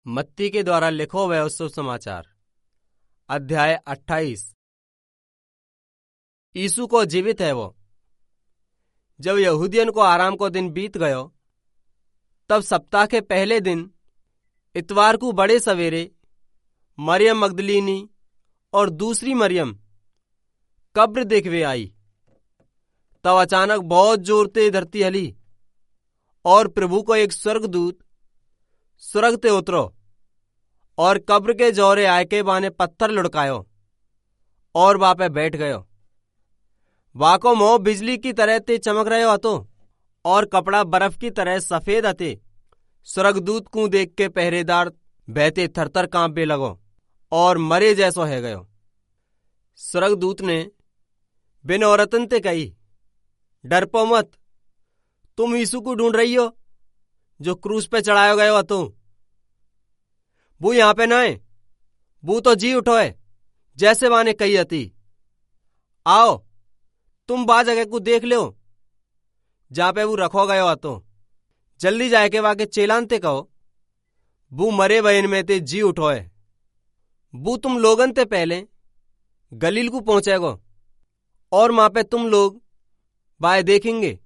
मत्ती के द्वारा लिखो हुआ शुभ समाचार अध्याय 28। यीशु को जीवित है वो। जब यहूदियन को आराम को दिन बीत गयो, तब सप्ताह के पहले दिन इतवार को बड़े सवेरे मरियम मगदलीनी और दूसरी मरियम कब्र देखवे आई। तब अचानक बहुत जोर ते धरती हली और प्रभु को एक स्वर्गदूत स्वर्ग ते उतरो और कब्र के जौरे आयके बाने पत्थर लुढ़कायो और वापे बैठ गयो। वाको मोह बिजली की तरह ते चमक रहे हतो और कपड़ा बर्फ की तरह सफेद हते। स्वर्गदूत को देख के पहरेदार बहते थरथर कांपे लगो और मरे जैसो है गयो। स्वर्गदूत ने बिन औरतन ते कही, डरपो मत, तुम यीशु को ढूंढ रही हो जो क्रूस पे चढ़ायो गयो हतो। वो यहां पे ना है, वो तो जी उठो है जैसे वाने कही हती। आओ तुम बा जगह को देख लो जहां पे वो रखो गयो हतो। जल्दी जाए के वाके चेलान ते कहो, वो मरे बहन में ते जी उठो है। वो तुम लोगन ते पहले गलील को पहुंचेगो और वहां पे तुम लोग बाय देखेंगे।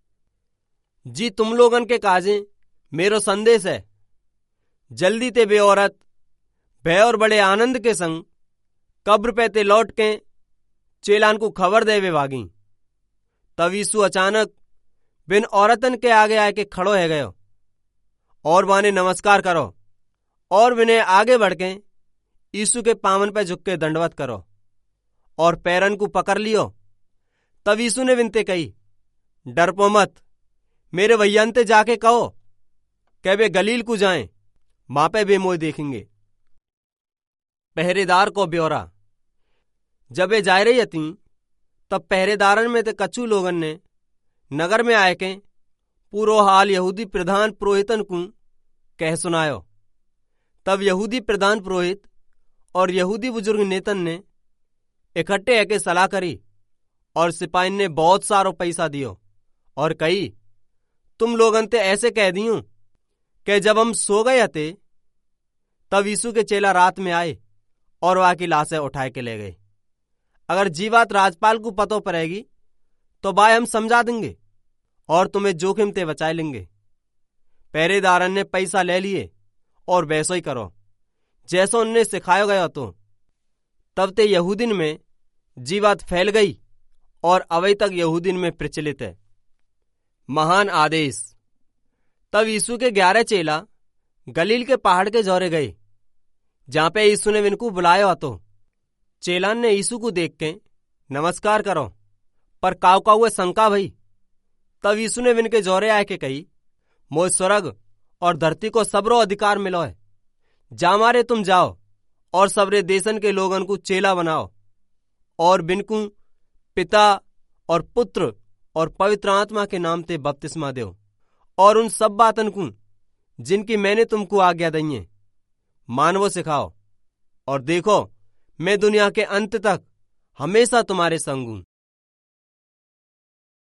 जी तुम लोगन के काजे मेरो संदेश है। जल्दी ते बे औरत भय और बड़े आनंद के संग कब्र पे ते लौट के चेलान को खबर देवे वागी। तब यीशु अचानक बिन औरतन के आगे आके खड़ो है गयो और वाने नमस्कार करो और विने आगे बढ़ के यीशु के पावन पे झुक के दंडवत करो और पैरन को पकड़ लियो। तब यीशु ने विनते कही, डरपो मत, मेरे भैयंते जाके कहो कि वे गलील को जाएं, मां पे वे मोय देखेंगे। पहरेदार को ब्यौरा। जब वे जा रही थी तब पहरेदारन में ते कछु लोगन ने नगर में आए के पूरो हाल यहूदी प्रधान पुरोहितन को कह सुनायो। तब यहूदी प्रधान पुरोहित और यहूदी बुजुर्ग नेतन ने इकट्ठे आके सलाह करी और सिपाही ने बहुत सारो पैसा दियो और कही, तुम लोगन ते ऐसे कह दियो कि जब हम सो गए हते तब यीशु के चेला रात में आए और वहां की लाशें उठाए के ले गए। अगर जीवात राजपाल को पतो पड़ेगी तो बाय हम समझा देंगे और तुम्हें जोखिम ते बचाए लेंगे। पहरेदारन ने पैसा ले लिए और वैसो ही करो जैसो उनने सिखाया गया। तो तब ते यहूदिन में जीवात फैल गई और अवै तक यहूदिन में प्रचलित है। महान आदेश। तब यीशु के 11 चेला गलील के पहाड़ के जौरे गए जहां पे यीशु ने इनको बुलाया तो चेलान ने यीशु को देख के नमस्कार करो, पर काव का हुए शंका भई। तब यीशु ने इनके जौरे आए के कही, मोय स्वर्ग और धरती को सबरो अधिकार मिलो है। जा मारे तुम जाओ और सबरे देशन के लोगन को चेला बनाओ और बिनको पिता और पुत्र और पवित्र आत्मा के नाम ते बपतिस्मा दो और उन सब बातन को जिनकी मैंने तुमको आज्ञा दी है मानवो सिखाओ। और देखो, मैं दुनिया के अंत तक हमेशा तुम्हारे संग हूं।